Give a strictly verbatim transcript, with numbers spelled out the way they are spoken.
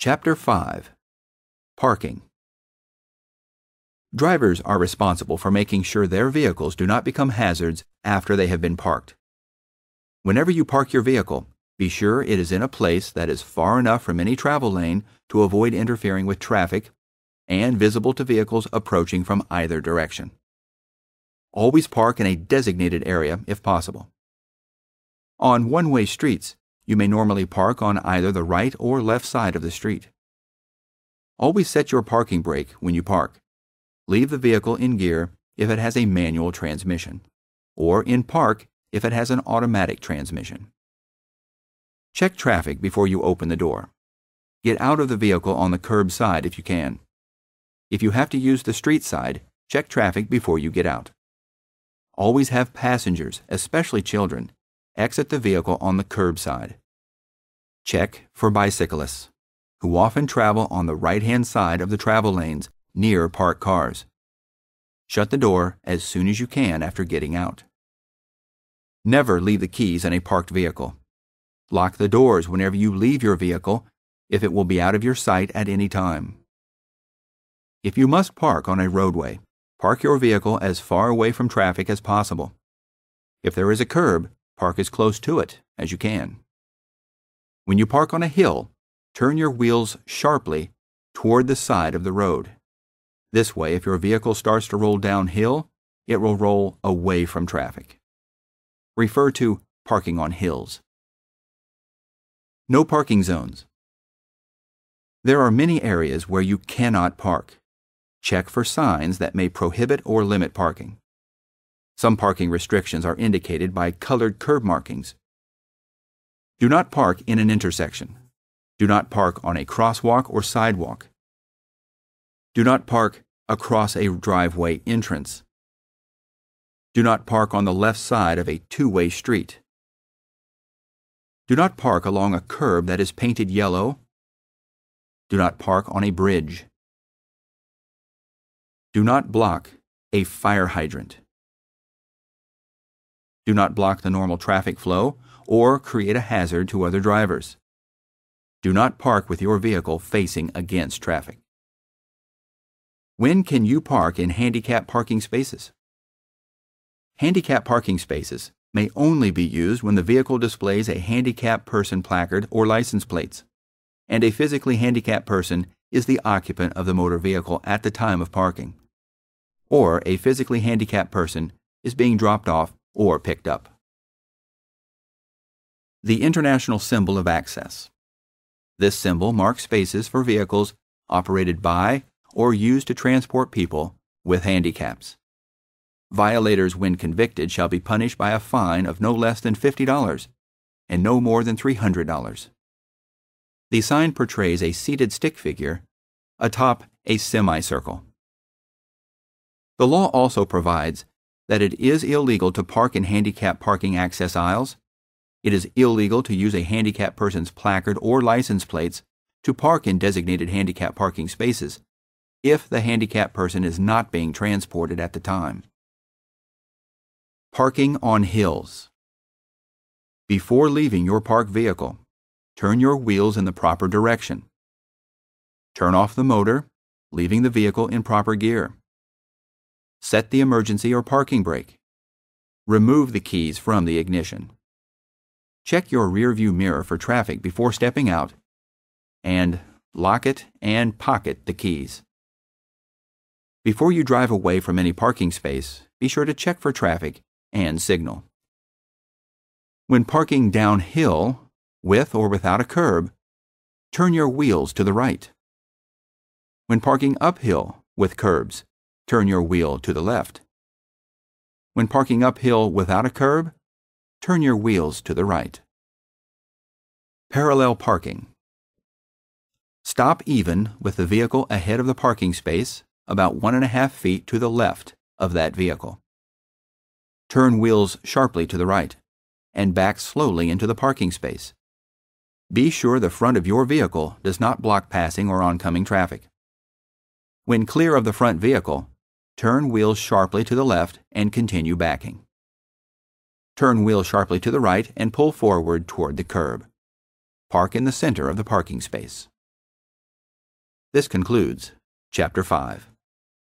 Chapter five. Parking. Drivers are responsible for making sure their vehicles do not become hazards after they have been parked. Whenever you park your vehicle, be sure it is in a place that is far enough from any travel lane to avoid interfering with traffic and visible to vehicles approaching from either direction. Always park in a designated area if possible. On one-way streets, you may normally park on either the right or left side of the street. Always set your parking brake when you park. Leave the vehicle in gear if it has a manual transmission, or in park if it has an automatic transmission. Check traffic before you open the door. Get out of the vehicle on the curb side if you can. If you have to use the street side, check traffic before you get out. Always have passengers, especially children, exit the vehicle on the curb side. Check for bicyclists, who often travel on the right-hand side of the travel lanes near parked cars. Shut the door as soon as you can after getting out. Never leave the keys in a parked vehicle. Lock the doors whenever you leave your vehicle if it will be out of your sight at any time. If you must park on a roadway, park your vehicle as far away from traffic as possible. If there is a curb, park as close to it as you can. When you park on a hill, turn your wheels sharply toward the side of the road. This way, if your vehicle starts to roll downhill, it will roll away from traffic. Refer to parking on hills. No parking zones. There are many areas where you cannot park. Check for signs that may prohibit or limit parking. Some parking restrictions are indicated by colored curb markings. Do not park in an intersection. Do not park on a crosswalk or sidewalk. Do not park across a driveway entrance. Do not park on the left side of a two-way street. Do not park along a curb that is painted yellow. Do not park on a bridge. Do not block a fire hydrant. Do not block the normal traffic flow or create a hazard to other drivers. Do not park with your vehicle facing against traffic. When can you park in handicap parking spaces? Handicap parking spaces may only be used when the vehicle displays a handicapped person placard or license plates, and a physically handicapped person is the occupant of the motor vehicle at the time of parking, or a physically handicapped person is being dropped off or picked up. The International Symbol of Access. This symbol marks spaces for vehicles operated by or used to transport people with handicaps. Violators, when convicted, shall be punished by a fine of no less than fifty dollars and no more than three hundred dollars. The sign portrays a seated stick figure atop a semicircle. The law also provides that it is illegal to park in handicapped parking access aisles. It is illegal to use a handicapped person's placard or license plates to park in designated handicapped parking spaces if the handicapped person is not being transported at the time. Parking on hills. Before leaving your parked vehicle, turn your wheels in the proper direction. Turn off the motor, leaving the vehicle in proper gear. Set the emergency or parking brake. Remove the keys from the ignition. Check your rearview mirror for traffic before stepping out, and lock it and pocket the keys. Before you drive away from any parking space, be sure to check for traffic and signal. When parking downhill, with or without a curb, turn your wheels to the right. When parking uphill with curbs, turn your wheel to the left. When parking uphill without a curb, turn your wheels to the right. Parallel parking. Stop even with the vehicle ahead of the parking space, about one and a half feet to the left of that vehicle. Turn wheels sharply to the right, and back slowly into the parking space. Be sure the front of your vehicle does not block passing or oncoming traffic. When clear of the front vehicle, turn wheels sharply to the left and continue backing. Turn wheels sharply to the right and pull forward toward the curb. Park in the center of the parking space. This concludes Chapter five.